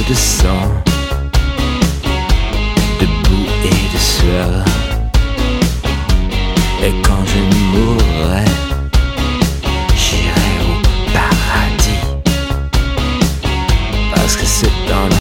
de sang, de boue et de sueur. Et quand je mourrai, j'irai au paradis, parce que c'est dans la